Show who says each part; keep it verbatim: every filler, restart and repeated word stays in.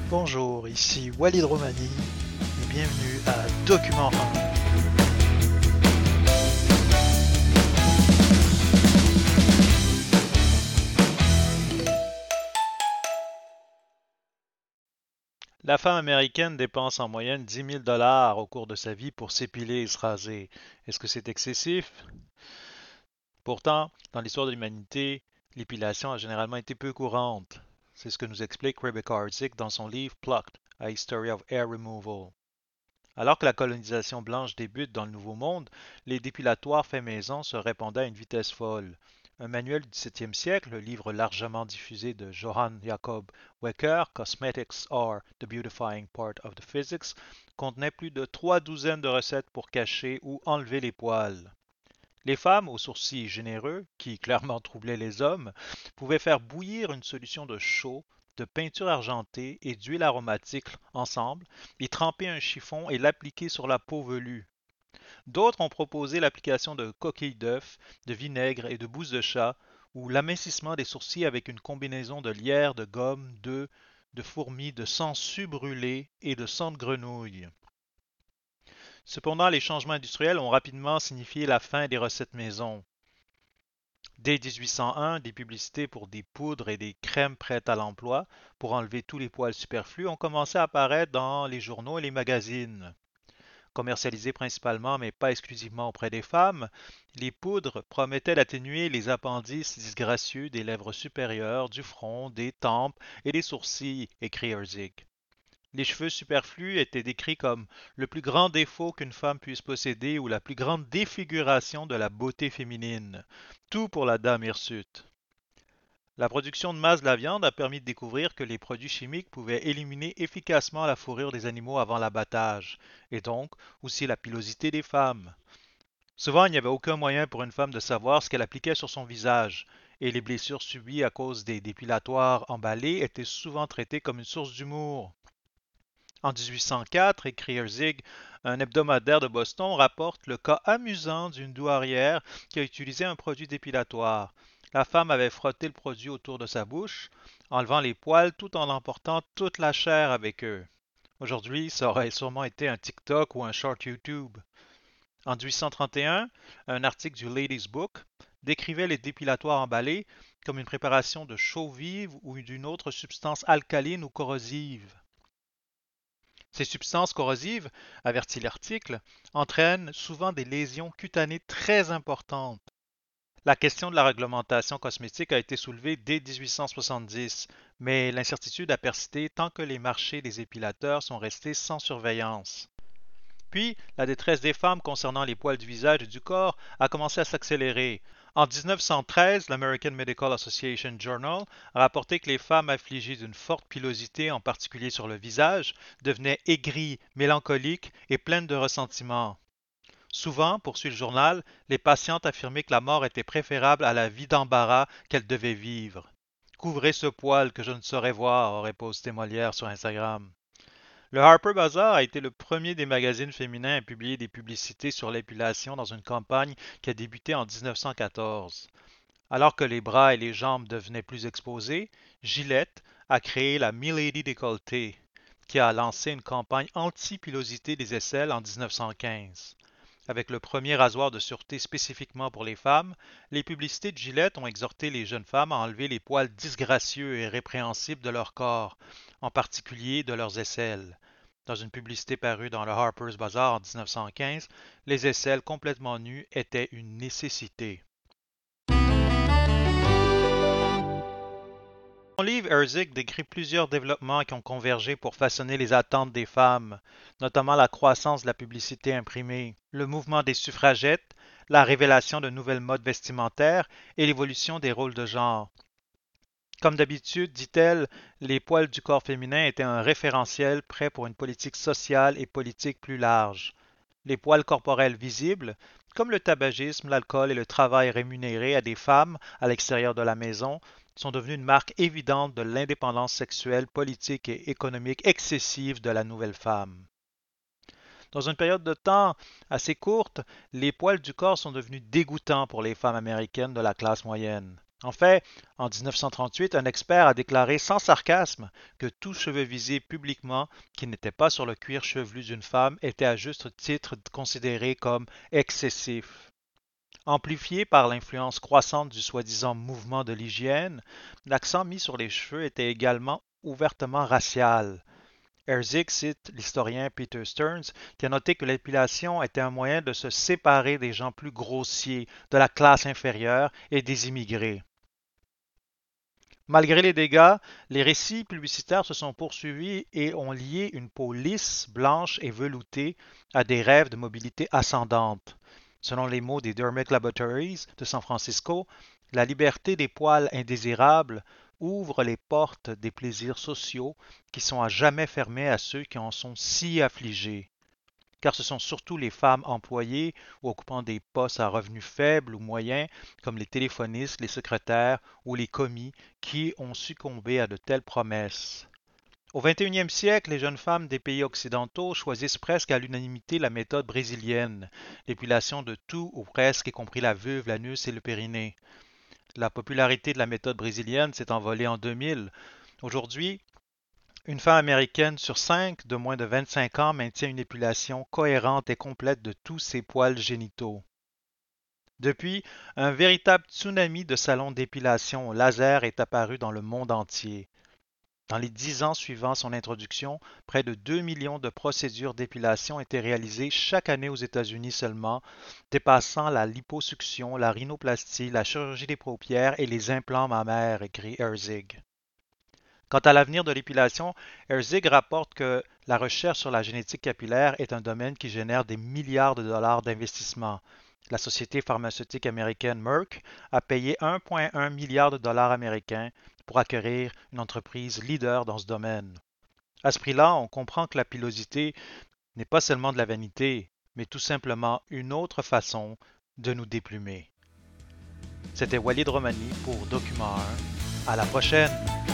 Speaker 1: Bonjour, ici Walid Romani et bienvenue à Document un. La femme américaine dépense en moyenne dix mille dollars au cours de sa vie pour s'épiler et se raser. Est-ce que c'est excessif? Pourtant, dans l'histoire de l'humanité, l'épilation a généralement été peu courante. C'est ce que nous explique Rebecca Hartzik dans son livre Plucked, A History of Hair Removal. Alors que la colonisation blanche débute dans le Nouveau Monde, les dépilatoires faits maison se répandaient à une vitesse folle. Un manuel du dix-septième siècle, le livre largement diffusé de Johann Jakob Wecker, Cosmetics are the beautifying part of the physics, contenait plus de trois douzaines de recettes pour cacher ou enlever les poils. Les femmes aux sourcils généreux, qui clairement troublaient les hommes, pouvaient faire bouillir une solution de chaux, de peinture argentée et d'huile aromatique ensemble, y tremper un chiffon et l'appliquer sur la peau velue. D'autres ont proposé l'application de coquilles d'œufs, de vinaigre et de bouse de chat, ou l'amincissement des sourcils avec une combinaison de lierre, de gomme, d'œufs, de fourmis, de sangsues brûlées et de sang de grenouille. Cependant, les changements industriels ont rapidement signifié la fin des recettes maison. Dès dix-huit cent un, des publicités pour des poudres et des crèmes prêtes à l'emploi pour enlever tous les poils superflus ont commencé à apparaître dans les journaux et les magazines. Commercialisées principalement mais pas exclusivement auprès des femmes, les poudres promettaient d'atténuer les appendices disgracieux des lèvres supérieures, du front, des tempes et des sourcils, écrit Herzig. Les cheveux superflus étaient décrits comme le plus grand défaut qu'une femme puisse posséder ou la plus grande défiguration de la beauté féminine. Tout pour la dame hirsute. La production de masse de la viande a permis de découvrir que les produits chimiques pouvaient éliminer efficacement la fourrure des animaux avant l'abattage, et donc aussi la pilosité des femmes. Souvent, il n'y avait aucun moyen pour une femme de savoir ce qu'elle appliquait sur son visage, et les blessures subies à cause des dépilatoires emballés étaient souvent traitées comme une source d'humour. En dix-huit cent quatre, écrit Herzig, un hebdomadaire de Boston rapporte le cas amusant d'une douairière qui a utilisé un produit dépilatoire. La femme avait frotté le produit autour de sa bouche, enlevant les poils tout en emportant toute la chair avec eux. Aujourd'hui, ça aurait sûrement été un TikTok ou un short YouTube. En dix-huit cent trente et un, un article du Ladies Book décrivait les dépilatoires emballés comme une préparation de chaux vive ou d'une autre substance alcaline ou corrosive. Ces substances corrosives, avertit l'article, entraînent souvent des lésions cutanées très importantes. La question de la réglementation cosmétique a été soulevée dès dix-huit cent soixante-dix, mais l'incertitude a persisté tant que les marchés des épilateurs sont restés sans surveillance. Puis, la détresse des femmes concernant les poils du visage et du corps a commencé à s'accélérer. En dix-neuf cent treize, l'American Medical Association Journal a rapporté que les femmes affligées d'une forte pilosité, en particulier sur le visage, devenaient aigries, mélancoliques et pleines de ressentiment. Souvent, poursuit le journal, les patientes affirmaient que la mort était préférable à la vie d'embarras qu'elles devaient vivre. Couvrez ce poil que je ne saurais voir, aurait posté Molière sur Instagram. Le Harper Bazaar a été le premier des magazines féminins à publier des publicités sur l'épilation dans une campagne qui a débuté en dix-neuf cent quatorze. Alors que les bras et les jambes devenaient plus exposés, Gillette a créé la Milady décolletée, qui a lancé une campagne anti-pilosité des aisselles en dix-neuf cent quinze. Avec le premier rasoir de sûreté spécifiquement pour les femmes, les publicités de Gillette ont exhorté les jeunes femmes à enlever les poils disgracieux et répréhensibles de leur corps, en particulier de leurs aisselles. Dans une publicité parue dans le Harper's Bazaar en dix-neuf cent quinze, les aisselles complètement nues étaient une nécessité. Son livre, Herzig décrit plusieurs développements qui ont convergé pour façonner les attentes des femmes, notamment la croissance de la publicité imprimée, le mouvement des suffragettes, la révélation de nouvelles modes vestimentaires et l'évolution des rôles de genre. Comme d'habitude, dit-elle, les poils du corps féminin étaient un référentiel prêt pour une politique sociale et politique plus large. Les poils corporels visibles, comme le tabagisme, l'alcool et le travail rémunéré à des femmes à l'extérieur de la maison, sont devenus une marque évidente de l'indépendance sexuelle, politique et économique excessive de la nouvelle femme. Dans une période de temps assez courte, les poils du corps sont devenus dégoûtants pour les femmes américaines de la classe moyenne. En fait, en mille neuf cent trente-huit, un expert a déclaré sans sarcasme que tout cheveu visé publiquement qui n'était pas sur le cuir chevelu d'une femme était à juste titre considéré comme excessif. Amplifié par l'influence croissante du soi-disant mouvement de l'hygiène, l'accent mis sur les cheveux était également ouvertement racial. Herzig cite l'historien Peter Stearns qui a noté que l'épilation était un moyen de se séparer des gens plus grossiers, de la classe inférieure et des immigrés. Malgré les dégâts, les récits publicitaires se sont poursuivis et ont lié une peau lisse, blanche et veloutée à des rêves de mobilité ascendante. Selon les mots des Dermic Laboratories de San Francisco, la liberté des poils indésirables ouvre les portes des plaisirs sociaux qui sont à jamais fermés à ceux qui en sont si affligés, car ce sont surtout les femmes employées ou occupant des postes à revenus faibles ou moyens, comme les téléphonistes, les secrétaires ou les commis, qui ont succombé à de telles promesses. Au vingt et unième siècle, les jeunes femmes des pays occidentaux choisissent presque à l'unanimité la méthode brésilienne, l'épilation de tout ou presque, y compris la vulve, l'anus et le périnée. La popularité de la méthode brésilienne s'est envolée en deux mille. Aujourd'hui, une femme américaine sur cinq de moins de vingt-cinq ans maintient une épilation cohérente et complète de tous ses poils génitaux. Depuis, un véritable tsunami de salons d'épilation au laser est apparu dans le monde entier. Dans les dix ans suivant son introduction, près de deux millions de procédures d'épilation étaient réalisées chaque année aux États-Unis seulement, dépassant la liposuction, la rhinoplastie, la chirurgie des paupières et les implants mammaires, écrit Herzig. Quant à l'avenir de l'épilation, Herzig rapporte que la recherche sur la génétique capillaire est un domaine qui génère des milliards de dollars d'investissement. La société pharmaceutique américaine Merck a payé un virgule un milliard de dollars américains pour acquérir une entreprise leader dans ce domaine. À ce prix-là, on comprend que la pilosité n'est pas seulement de la vanité, mais tout simplement une autre façon de nous déplumer. C'était Walid Romani pour Document un. À la prochaine!